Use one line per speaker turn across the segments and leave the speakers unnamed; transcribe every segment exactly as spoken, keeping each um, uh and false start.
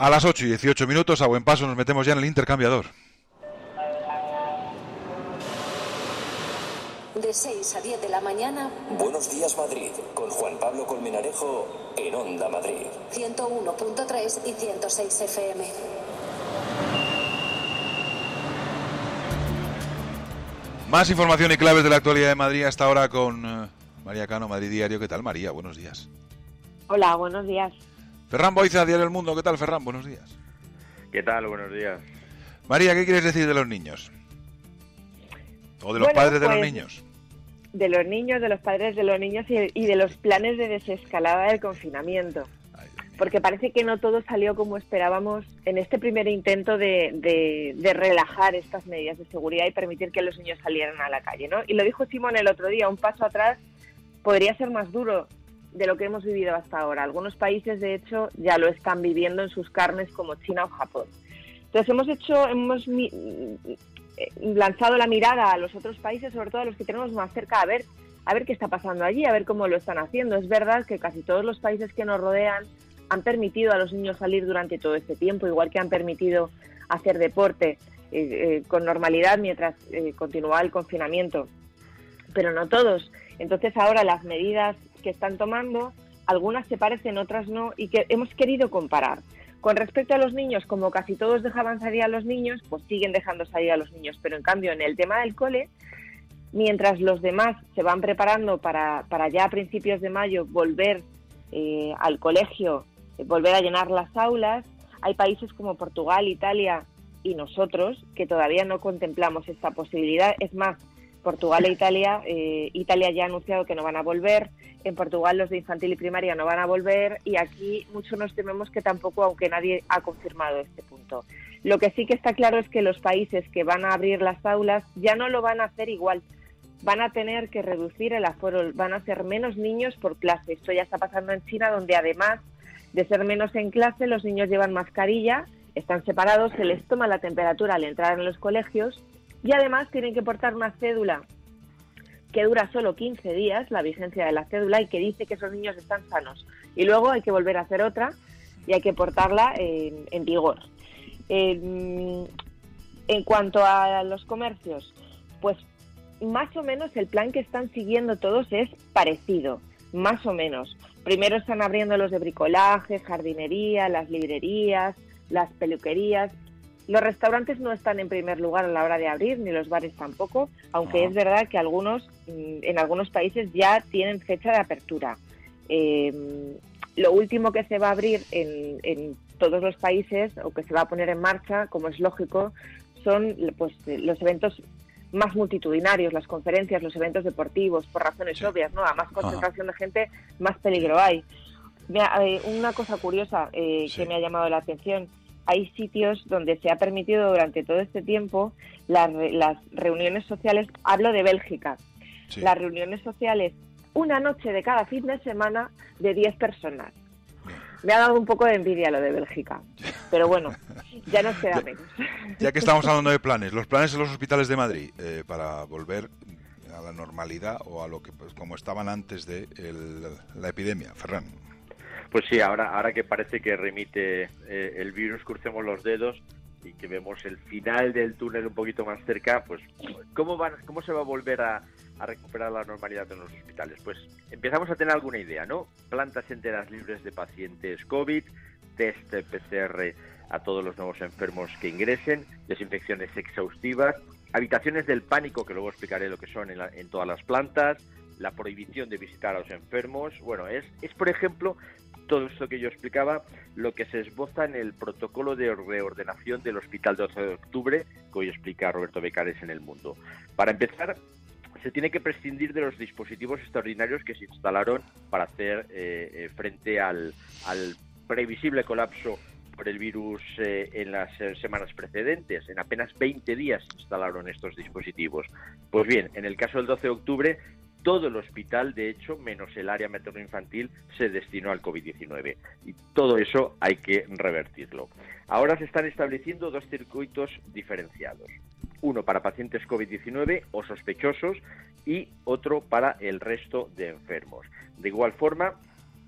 A las ocho y dieciocho minutos, a buen paso, nos metemos ya en el intercambiador.
De seis a diez de la mañana.
Buenos días, Madrid, con Juan Pablo Colmenarejo en Onda Madrid.
ciento uno punto tres y ciento seis F M.
Más información y claves de la actualidad de Madrid hasta ahora con uh, María Cano, Madrid Diario. ¿Qué tal, María? Buenos días.
Hola, buenos días.
Ferran Boiza, Diario El Mundo. ¿Qué tal, Ferran? Buenos días.
¿Qué tal? Buenos días.
María, ¿qué quieres decir de los niños? ¿O de los
bueno,
padres de
pues,
los niños?
De los niños, de los padres de los niños y, y de los planes de desescalada del confinamiento. Ay, porque parece que no todo salió como esperábamos en este primer intento de, de, de relajar estas medidas de seguridad y permitir que los niños salieran a la calle, ¿no? Y lo dijo Simón el otro día, un paso atrás podría ser más duro de lo que hemos vivido hasta ahora. Algunos países, de hecho, ya lo están viviendo en sus carnes, como China o Japón. Entonces hemos hecho, hemos mi, lanzado la mirada a los otros países, sobre todo a los que tenemos más cerca, a ver, a ver qué está pasando allí, a ver cómo lo están haciendo. Es verdad que casi todos los países que nos rodean han permitido a los niños salir durante todo este tiempo, igual que han permitido hacer deporte eh, eh, con normalidad mientras eh, continuaba el confinamiento, pero no todos. Entonces ahora las medidas que están tomando, algunas se parecen, otras no, y que hemos querido comparar. Con respecto a los niños, como casi todos dejaban salir a los niños, pues siguen dejando salir a los niños, pero en cambio en el tema del cole, mientras los demás se van preparando para, para ya a principios de mayo volver eh, al colegio, eh, volver a llenar las aulas, hay países como Portugal, Italia y nosotros que todavía no contemplamos esta posibilidad. Es más, Portugal e Italia, eh, Italia ya ha anunciado que no van a volver, en Portugal los de infantil y primaria no van a volver y aquí mucho nos tememos que tampoco, aunque nadie ha confirmado este punto. Lo que sí que está claro es que los países que van a abrir las aulas ya no lo van a hacer igual, van a tener que reducir el aforo, van a ser menos niños por clase. Esto ya está pasando en China, donde además de ser menos en clase, los niños llevan mascarilla, están separados, se les toma la temperatura al entrar en los colegios. Y además tienen que portar una cédula que dura solo quince días, la vigencia de la cédula, y que dice que esos niños están sanos. Y luego hay que volver a hacer otra y hay que portarla en, en vigor. En, en cuanto a los comercios, pues más o menos el plan que están siguiendo todos es parecido, más o menos. Primero están abriendo los de bricolaje, jardinería, las librerías, las peluquerías. Los restaurantes no están en primer lugar a la hora de abrir, ni los bares tampoco, aunque es verdad que algunos, en algunos países ya tienen fecha de apertura. Eh, lo último que se va a abrir en, en todos los países, o que se va a poner en marcha, como es lógico, son pues los eventos más multitudinarios, las conferencias, los eventos deportivos, por razones sí. obvias, ¿no? A más concentración de gente, más peligro hay. Mira, eh, una cosa curiosa eh, sí. que me ha llamado la atención. Hay sitios donde se ha permitido durante todo este tiempo las, las reuniones sociales, hablo de Bélgica, sí. las reuniones sociales una noche de cada fin de semana de diez personas. Bien. Me ha dado un poco de envidia lo de Bélgica, pero bueno, ya nos queda
ya,
menos.
Ya que estamos hablando de planes, los planes en los hospitales de Madrid eh, para volver a la normalidad o a lo que pues, como estaban antes de el, la epidemia. Ferran.
Pues sí, ahora ahora que parece que remite eh, el virus, crucemos los dedos y que vemos el final del túnel un poquito más cerca, pues ¿cómo van, cómo se va a volver a, a recuperar la normalidad en los hospitales? Pues empezamos a tener alguna idea, ¿no? Plantas enteras libres de pacientes COVID, test P C R a todos los nuevos enfermos que ingresen, desinfecciones exhaustivas, habitaciones del pánico, que luego explicaré lo que son en, la, en todas las plantas, la prohibición de visitar a los enfermos. Bueno, es, es por ejemplo, todo esto que yo explicaba, lo que se esboza en el protocolo de reordenación del Hospital doce de octubre, que hoy explica Roberto Becares en El Mundo. Para empezar, se tiene que prescindir de los dispositivos extraordinarios que se instalaron para hacer eh, frente al, al previsible colapso por el virus eh, en las eh, semanas precedentes. En apenas veinte días se instalaron estos dispositivos. Pues bien, en el caso del doce de octubre, todo el hospital, de hecho, menos el área materno-infantil, se destinó al COVID diecinueve. Y todo eso hay que revertirlo. Ahora se están estableciendo dos circuitos diferenciados. Uno para pacientes COVID diecinueve o sospechosos y otro para el resto de enfermos. De igual forma,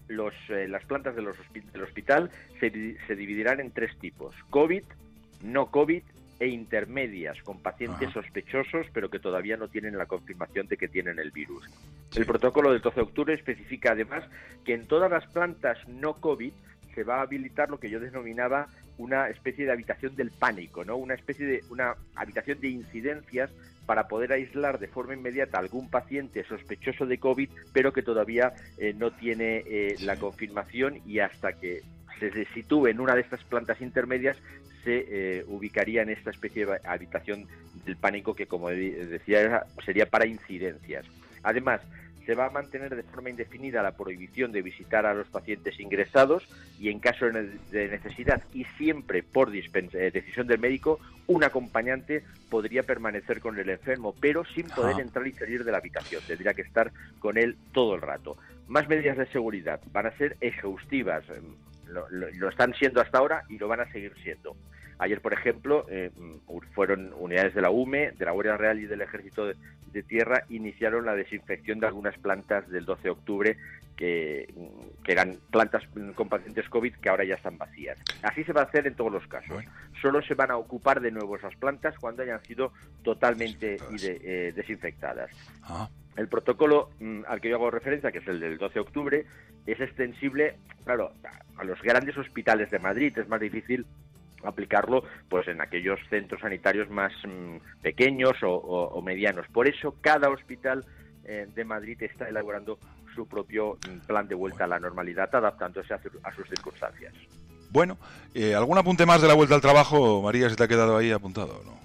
los, eh, las plantas de los hospi- del hospital se, se dividirán en tres tipos: COVID, no COVID e intermedias, con pacientes Ajá. sospechosos pero que todavía no tienen la confirmación de que tienen el virus. Sí. El protocolo del doce de octubre especifica además que en todas las plantas no COVID se va a habilitar lo que yo denominaba una especie de habitación del pánico, ¿no? Una especie de una habitación de incidencias para poder aislar de forma inmediata a algún paciente sospechoso de COVID, pero que todavía eh, no tiene eh, la confirmación, y hasta que se sitúe en una de estas plantas intermedias se eh, ubicaría en esta especie de habitación del pánico que, como decía, sería para incidencias. Además, se va a mantener de forma indefinida la prohibición de visitar a los pacientes ingresados, y en caso de necesidad y siempre por eh, decisión del médico, un acompañante podría permanecer con el enfermo, pero sin poder entrar y salir de la habitación. Tendría que estar con él todo el rato. Más medidas de seguridad van a ser exhaustivas. Lo, lo, lo están siendo hasta ahora y lo van a seguir siendo. Ayer, por ejemplo, eh, fueron unidades de la U M E, de la Guardia Real y del Ejército de, de Tierra, iniciaron la desinfección de algunas plantas del doce de octubre que, que eran plantas con pacientes COVID que ahora ya están vacías. Así se va a hacer en todos los casos. Bueno. Solo se van a ocupar de nuevo esas plantas cuando hayan sido totalmente de, eh, desinfectadas. Ah. El protocolo mm, al que yo hago referencia, que es el del doce de octubre, es extensible, claro, a los grandes hospitales de Madrid. Es más difícil aplicarlo pues en aquellos centros sanitarios más mmm, pequeños o, o, o medianos. Por eso cada hospital eh, de Madrid está elaborando su propio plan de vuelta a la normalidad, adaptándose a, a sus circunstancias.
Bueno, eh, ¿algún apunte más de la vuelta al trabajo, María, se te ha quedado ahí apuntado, no?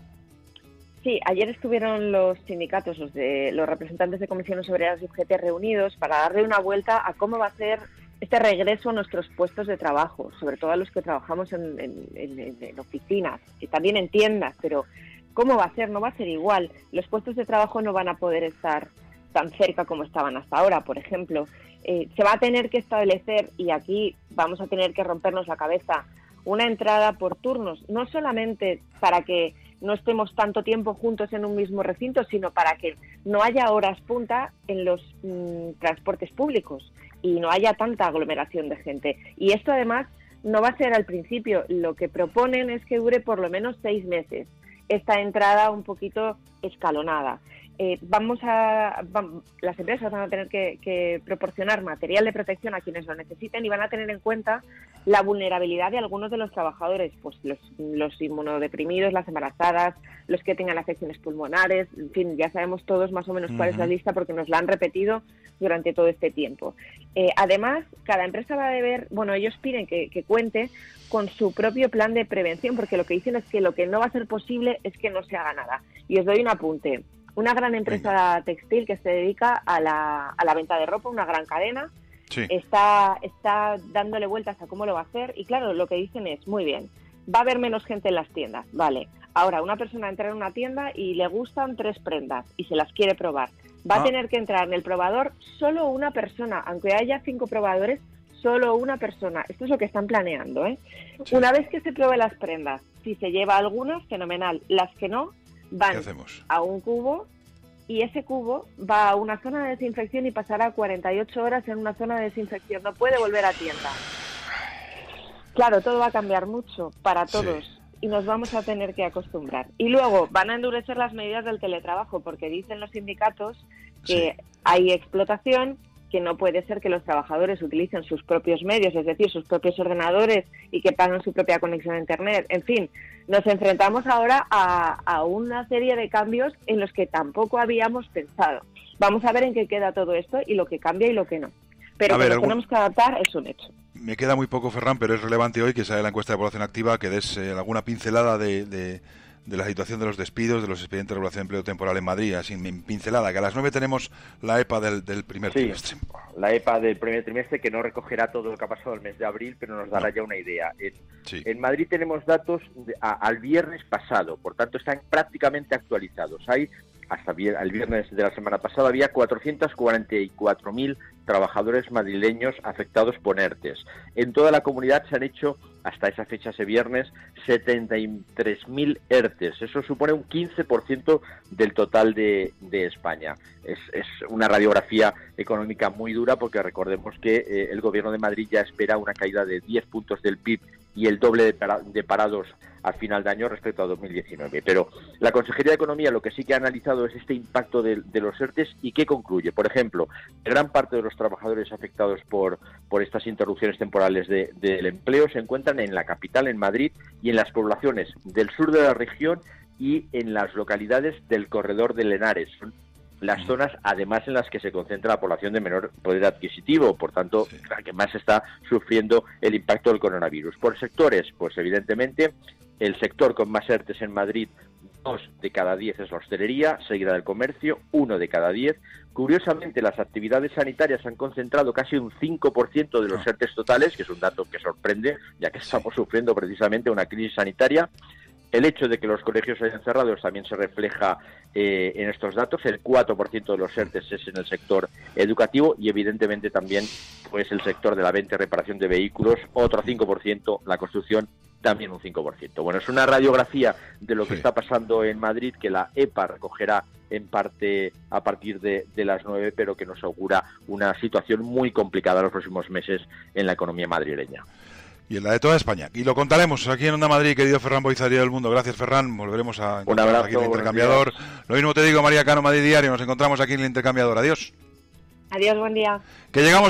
Sí, ayer estuvieron los sindicatos, los, de, los representantes de comisiones obreras y U G T reunidos para darle una vuelta a cómo va a ser este regreso a nuestros puestos de trabajo, sobre todo a los que trabajamos en, en, en, en oficinas y también en tiendas, pero ¿cómo va a ser? No va a ser igual. Los puestos de trabajo no van a poder estar tan cerca como estaban hasta ahora, por ejemplo. Eh, se va a tener que establecer, y aquí vamos a tener que rompernos la cabeza, una entrada por turnos, no solamente para que no estemos tanto tiempo juntos en un mismo recinto, sino para que no haya horas punta en los mmm, transportes públicos y no haya tanta aglomeración de gente. Y esto además no va a ser al principio. Lo que proponen es que dure por lo menos seis meses esta entrada un poquito escalonada. Eh, vamos a, vamos, las empresas van a tener que, que proporcionar material de protección a quienes lo necesiten, y van a tener en cuenta la vulnerabilidad de algunos de los trabajadores, pues los, los inmunodeprimidos, las embarazadas, los que tengan afecciones pulmonares, en fin, ya sabemos todos más o menos cuál uh-huh. es la lista porque nos la han repetido durante todo este tiempo. Eh, además, cada empresa va a deber, bueno, ellos piden que, que cuente con su propio plan de prevención, porque lo que dicen es que lo que no va a ser posible es que no se haga nada. Y os doy un apunte. Una gran empresa Venga. textil que se dedica a la, a la venta de ropa, una gran cadena, sí. está, está dándole vueltas a cómo lo va a hacer, y claro, lo que dicen es, muy bien, va a haber menos gente en las tiendas, vale. Ahora, una persona entra en una tienda y le gustan tres prendas y se las quiere probar. Va ah. a tener que entrar en el probador solo una persona, aunque haya cinco probadores, solo una persona. Esto es lo que están planeando, ¿eh? Sí. Una vez que se pruebe las prendas, si se lleva algunas, fenomenal. Las que no, van a un cubo, y ese cubo va a una zona de desinfección y pasará cuarenta y ocho horas en una zona de desinfección. No puede volver a tienda. Claro, todo va a cambiar mucho para todos. Sí. Y nos vamos a tener que acostumbrar. Y luego van a endurecer las medidas del teletrabajo, porque dicen los sindicatos que sí. hay explotación, que no puede ser que los trabajadores utilicen sus propios medios, es decir, sus propios ordenadores, y que paguen su propia conexión a Internet. En fin, nos enfrentamos ahora a, a una serie de cambios en los que tampoco habíamos pensado. Vamos a ver en qué queda todo esto y lo que cambia y lo que no. Pero que nos algún... tenemos que adaptar es un hecho.
Me queda muy poco, Ferran, pero es relevante hoy que sale la encuesta de población activa, que des eh, alguna pincelada de... de... de la situación de los despidos, de los expedientes de regulación de empleo temporal en Madrid, así en pincelada, que a las nueve tenemos la E P A del, del primer
sí,
trimestre.
La E P A del primer trimestre, que no recogerá todo lo que ha pasado el mes de abril, pero nos dará no. ya una idea. En, sí. en Madrid tenemos datos de, a, al viernes pasado, por tanto están prácticamente actualizados. Hay hasta el viernes de la semana pasada, había cuatrocientos cuarenta y cuatro mil trabajadores madrileños afectados por ERTES. En toda la comunidad se han hecho, hasta esa fecha, ese viernes, setenta y tres mil ERTES. Eso supone un quince por ciento del total de, de España. Es, es una radiografía económica muy dura, porque recordemos que eh, el Gobierno de Madrid ya espera una caída de diez puntos del P I B y el doble de, para, de parados al final de año respecto a dos mil diecinueve. Pero la Consejería de Economía lo que sí que ha analizado es este impacto de, de los ERTES y qué concluye. Por ejemplo, gran parte de los trabajadores afectados por, por estas interrupciones temporales de, del empleo se encuentran en la capital, en Madrid, y en las poblaciones del sur de la región y en las localidades del corredor de Henares. Son las zonas, además, en las que se concentra la población de menor poder adquisitivo, por tanto, sí, la que más está sufriendo el impacto del coronavirus. Por sectores, pues evidentemente, el sector con más ERTES en Madrid, dos de cada diez es la hostelería, seguida del comercio, uno de cada diez. Curiosamente, las actividades sanitarias han concentrado casi un cinco por ciento de los ERTES totales, que es un dato que sorprende, ya que estamos sufriendo precisamente una crisis sanitaria. El hecho de que los colegios hayan cerrado también se refleja eh, en estos datos. El cuatro por ciento de los ERTES es en el sector educativo y, evidentemente, también pues el sector de la venta y reparación de vehículos, otro cinco por ciento, la construcción también un cinco por ciento. Bueno, es una radiografía de lo que sí. está pasando en Madrid, que la E P A recogerá en parte a partir de, de las nueve, pero que nos augura una situación muy complicada en los próximos meses en la economía madrileña.
Y en la de toda España. Y lo contaremos aquí en Onda Madrid, querido Ferran Boizarido del Mundo. Gracias, Ferran. Volveremos a
un abrazo,
aquí en el Intercambiador. Lo mismo te digo, María Cano, Madrid Diario. Nos encontramos aquí en el Intercambiador. Adiós.
Adiós, buen día.
Que llegamos